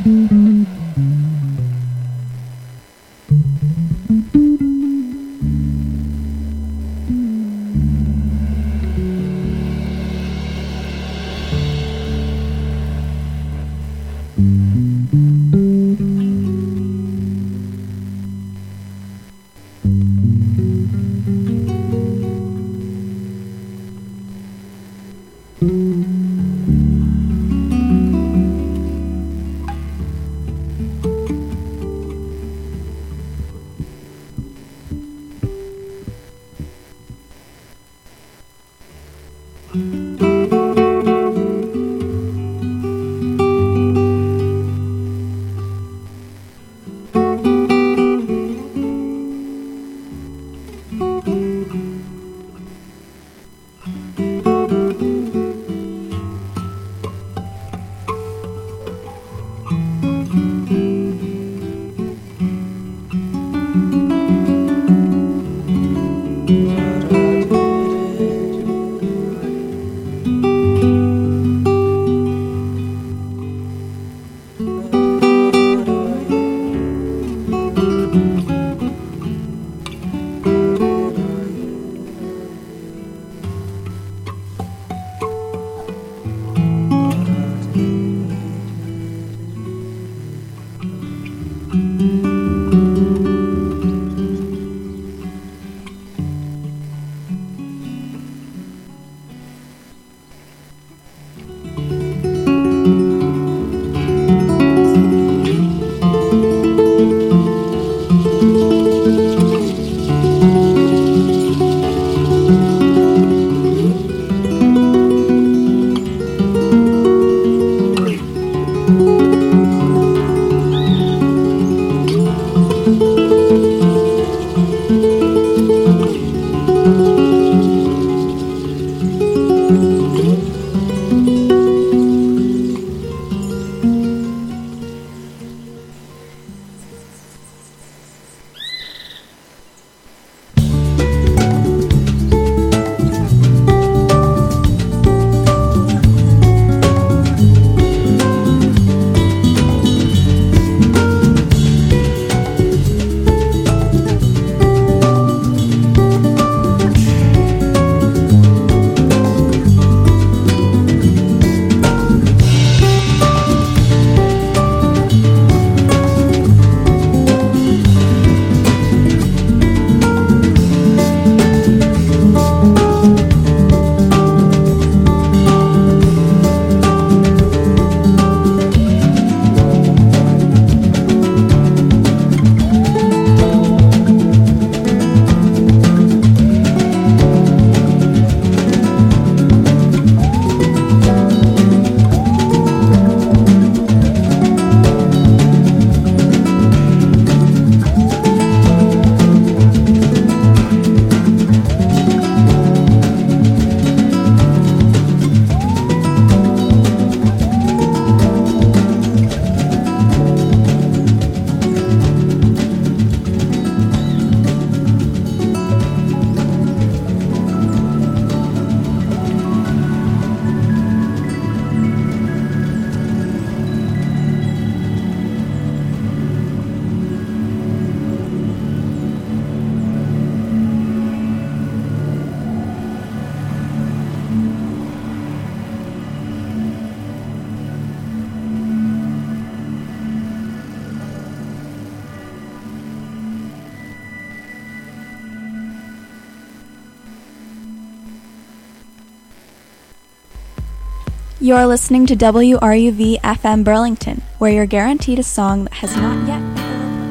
You're listening to WRUV FM Burlington, where you're guaranteed a song that has not yet been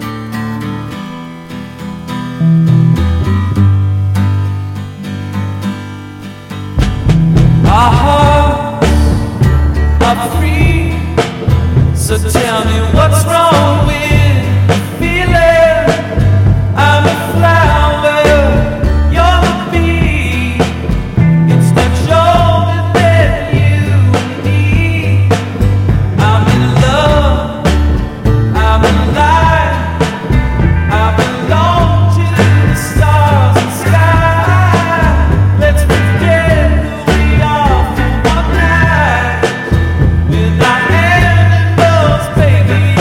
Our hearts are free, so tell me what's wrong with the feeling. I'm a flower, you're the bee. It's that shoulder that you need. I'm in love, I'm alive, I belong to the stars and sky. Let's pretend we are for one night without animals, baby.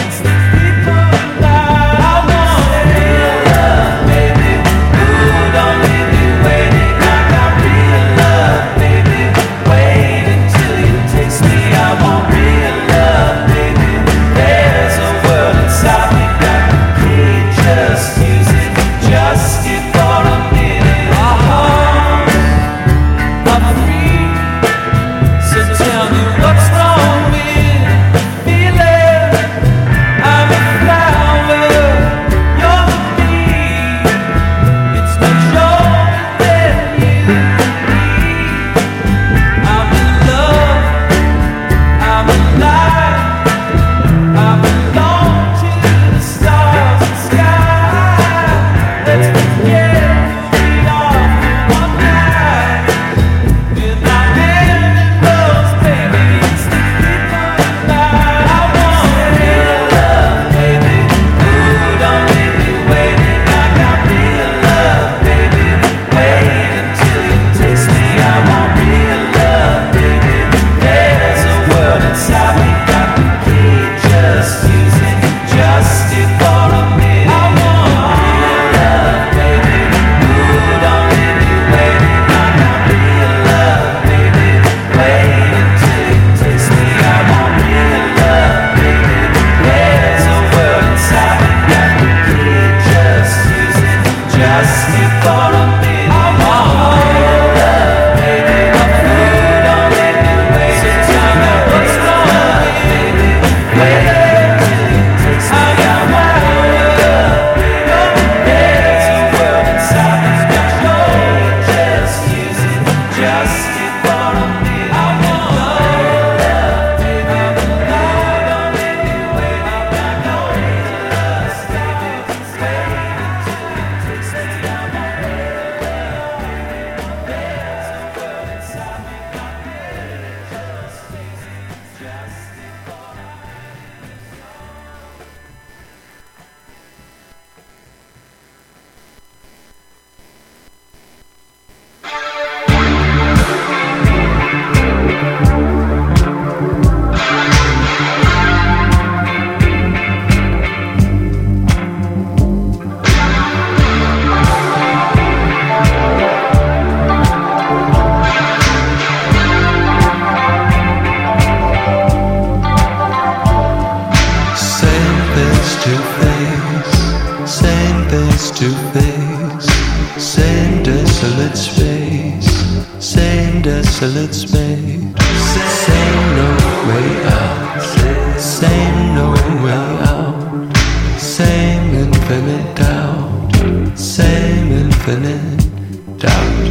till it's made. Say no way out, say no way out. Same infinite doubt, same infinite doubt.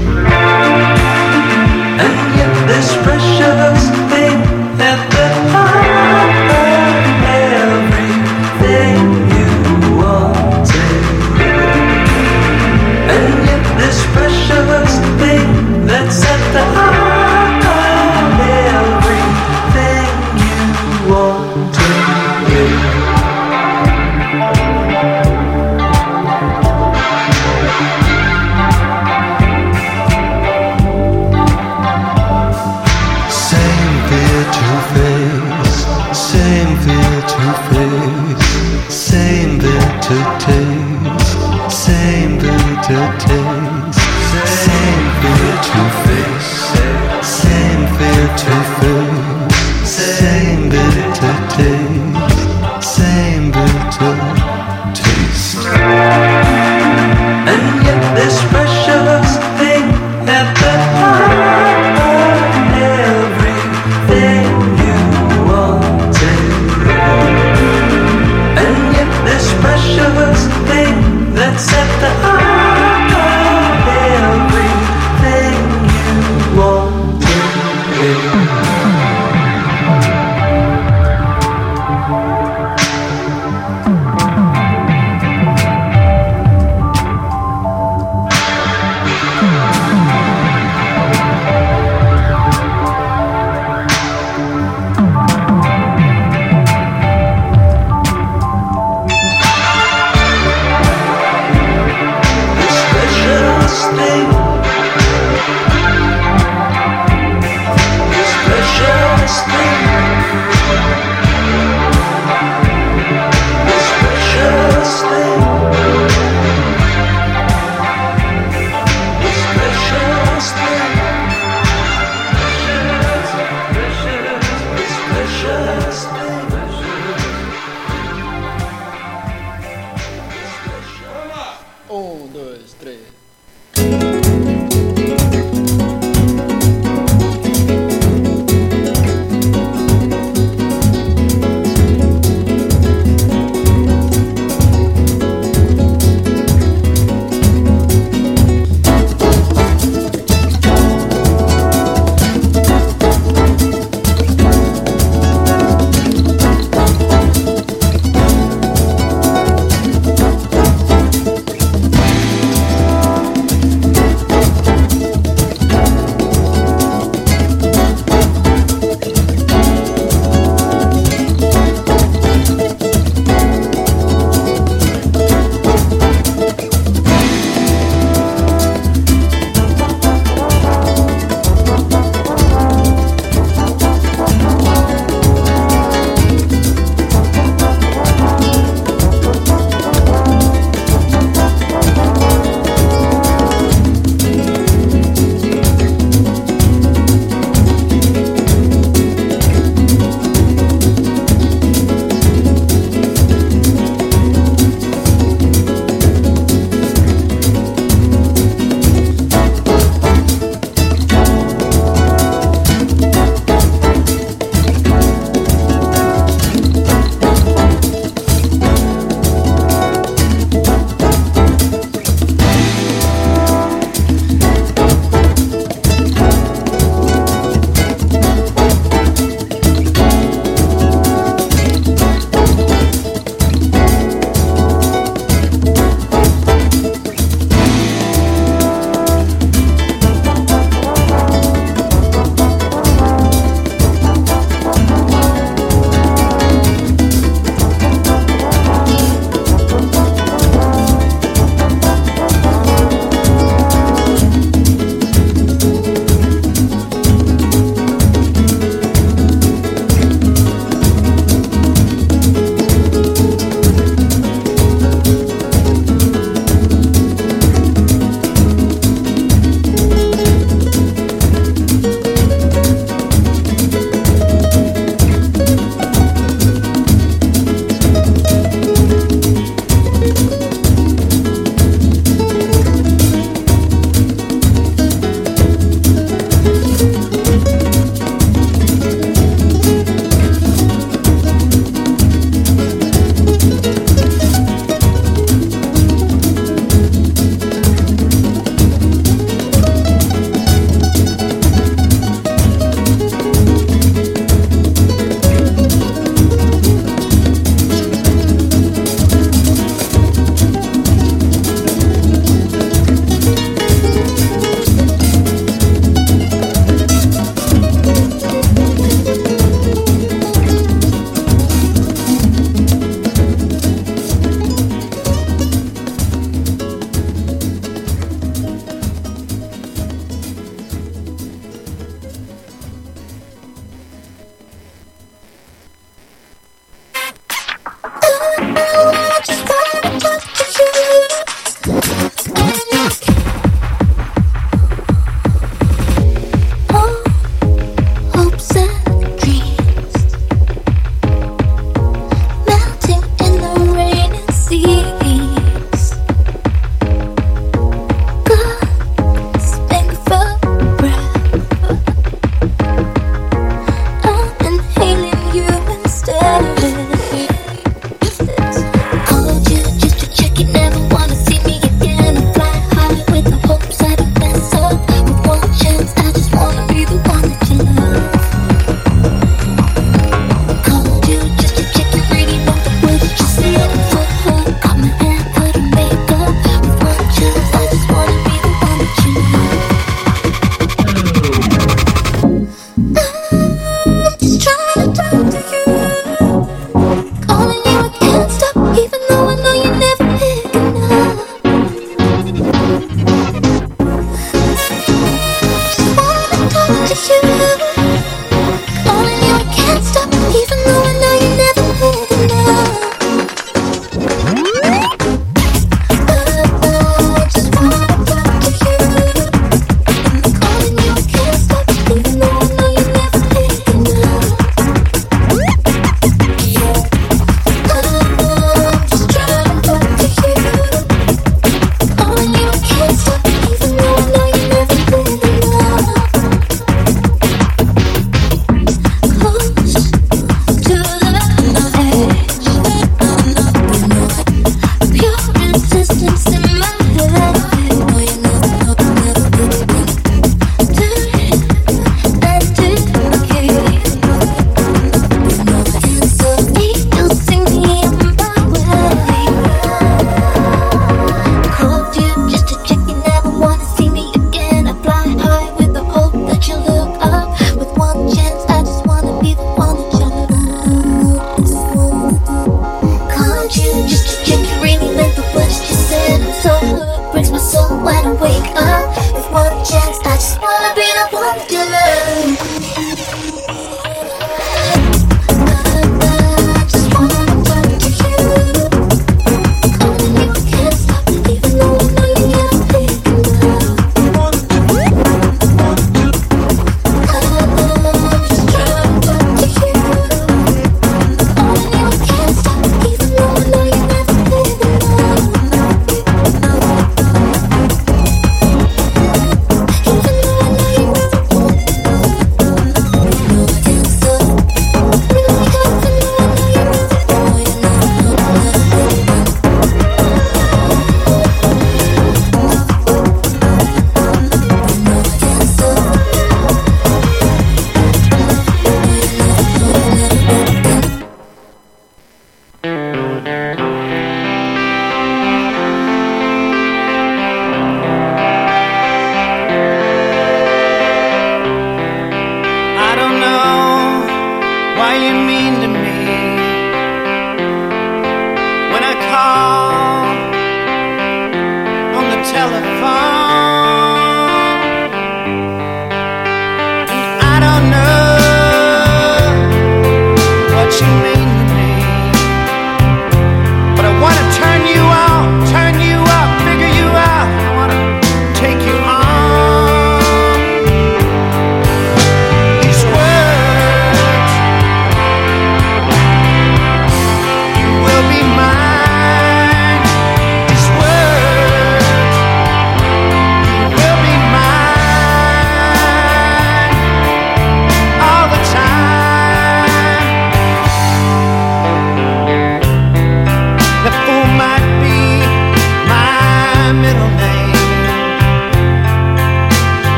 And yet this precious thing at the heart of everything you wanted. And yet this precious thing that's at the heart of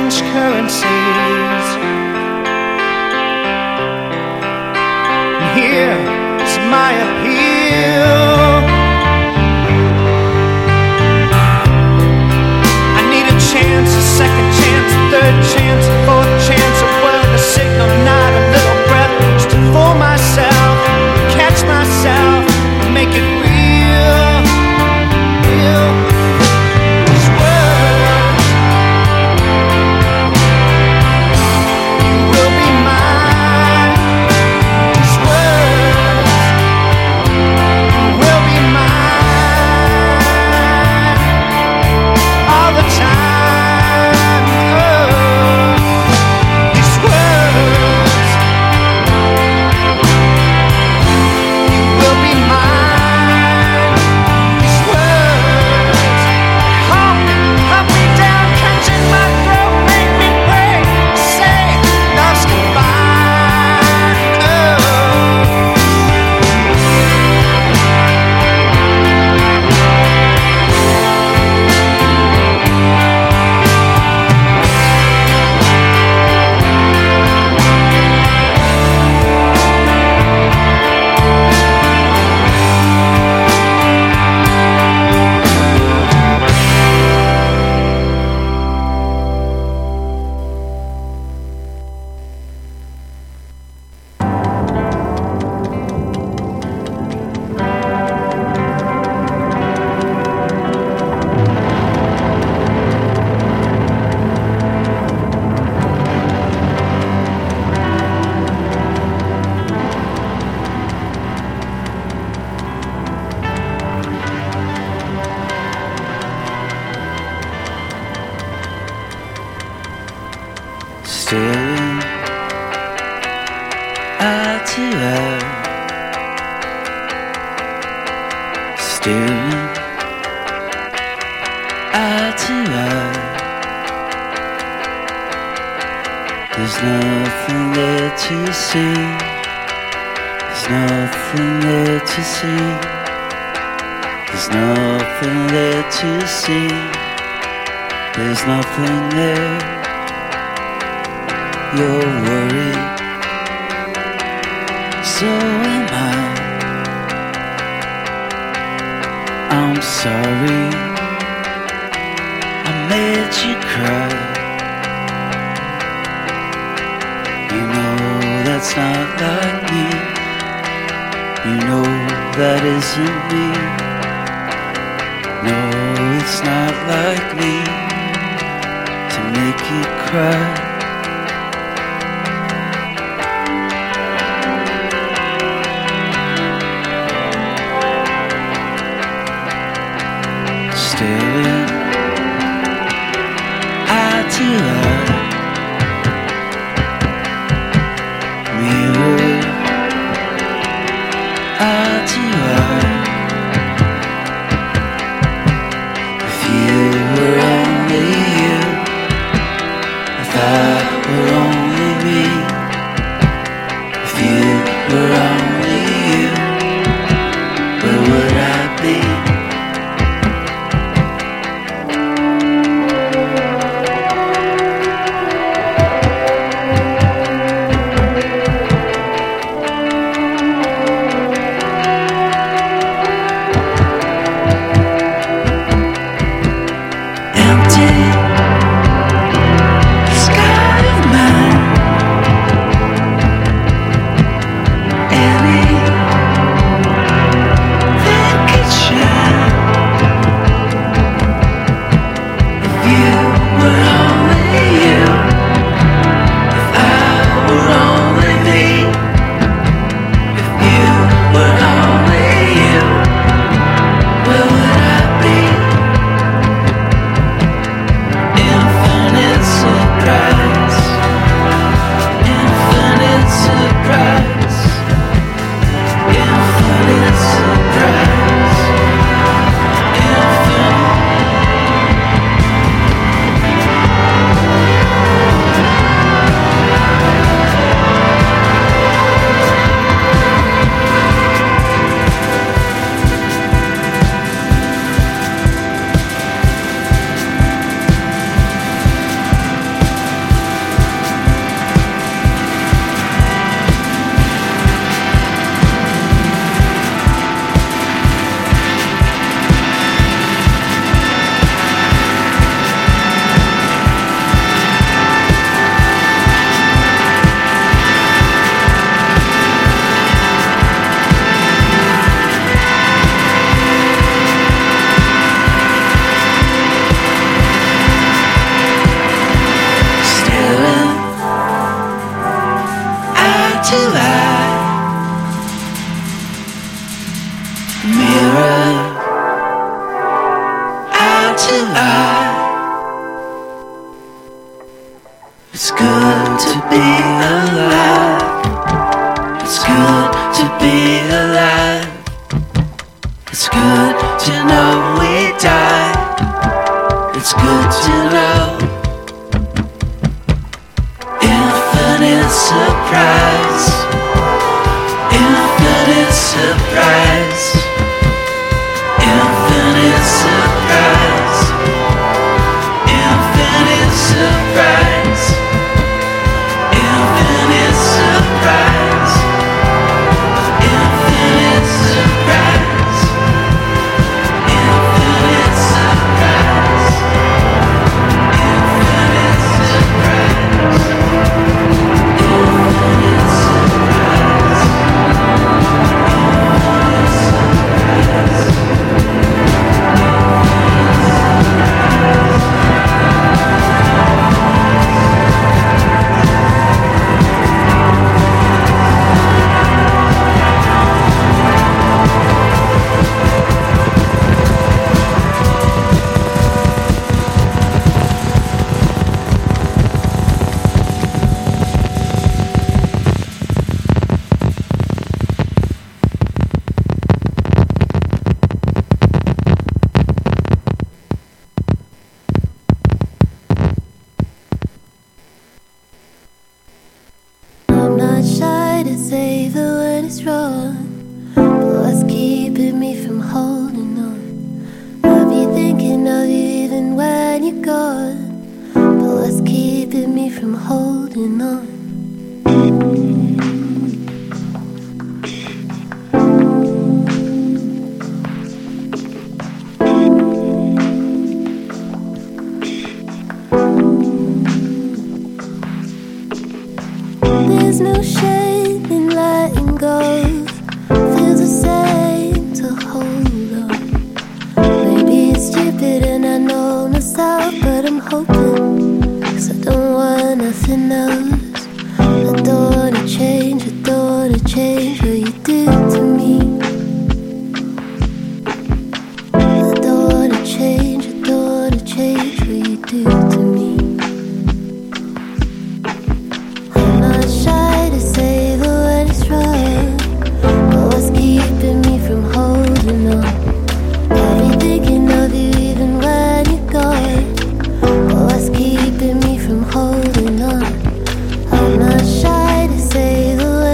change currencies. And here's my appeal. I need a chance, a second chance, a third chance, a fourth chance, a word, a signal, not a little breath, just to fool myself, catch myself, make it real, real. These words, you will be mine. These words, you will be mine all the time. Oh, these words, you will be mine. These words, hold me down, catch in my throat, make me break, say love's goodbye. Oh. Staring eye to eye, staring eye to eye. There's nothing there to see. There's nothing there to see. There's nothing there to see. There's nothing there. You're worried, so am I. I'm sorry I made you cry. You know that's not like me. You know that isn't me. No, it's not like me to make you cry. Staring eye to eye, mirror eye to eye. If you were only you, if I were only me, if you were only you, where would I be? It's good to be alive. It's good to be alive. It's good to know we die. It's good to know. Infinite surprise. Infinite surprise. Infinite surprise. Infinite surprise. Infinite surprise. Infinite surprise. Infinite surprise. Infinite surprise. Infinite There's no shame in letting go. Feels the same to hold on. Maybe it's stupid and I know myself, but I'm hoping, 'cause I don't want nothing else. I don't wanna change, I don't wanna change what you do to me. I don't wanna change, I don't wanna change what you do to me. I'm not shy to say that when it's wrong, but what's keeping me from holding on? I'll be thinking of you even when you're gone, but what's keeping me from holding on? I'm not shy to say the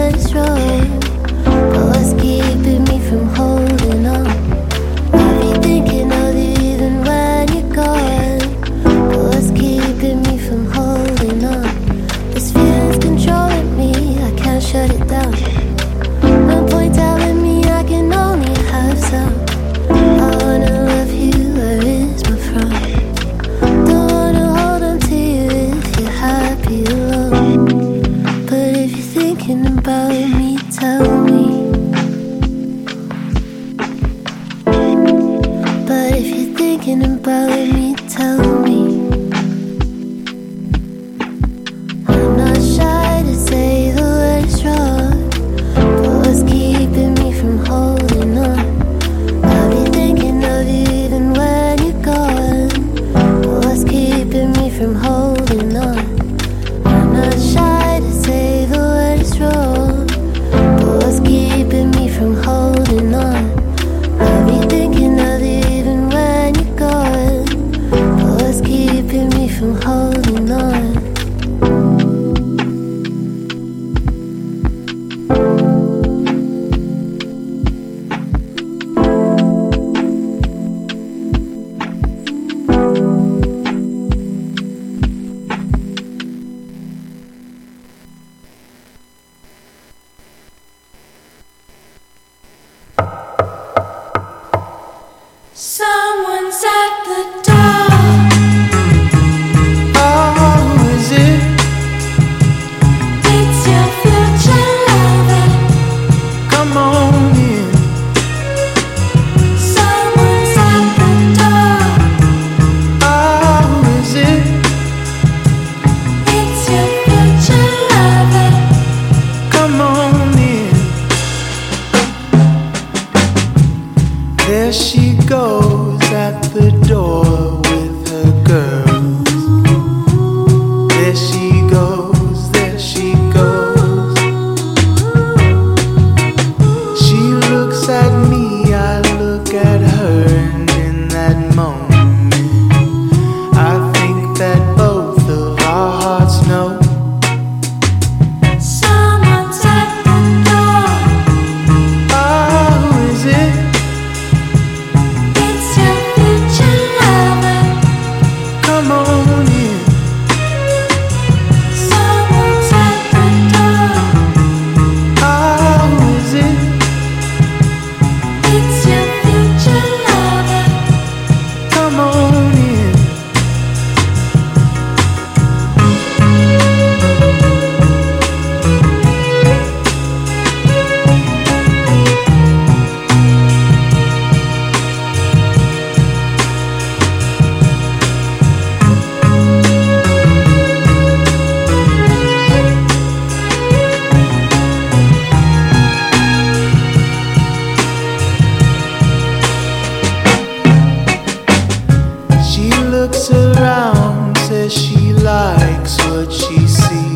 likes what she sees.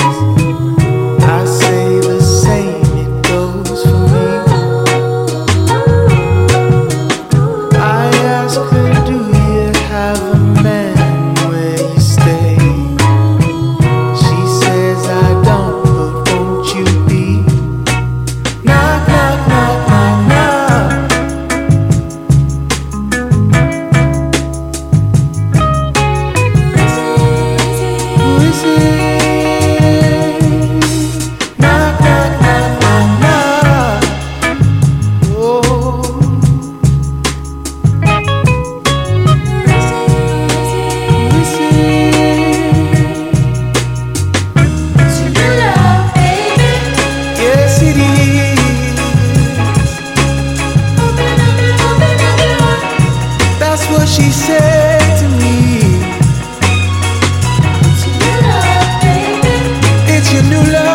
I say the same, it goes for me. I ask her, do you have a man where you stay? She says I don't, but won't you be? Knock, knock, knock, knock, knock. Who is it? Knock, knock, knock, knock, knock. Oh. Yes, it is. That's what she said to me. It's your new love.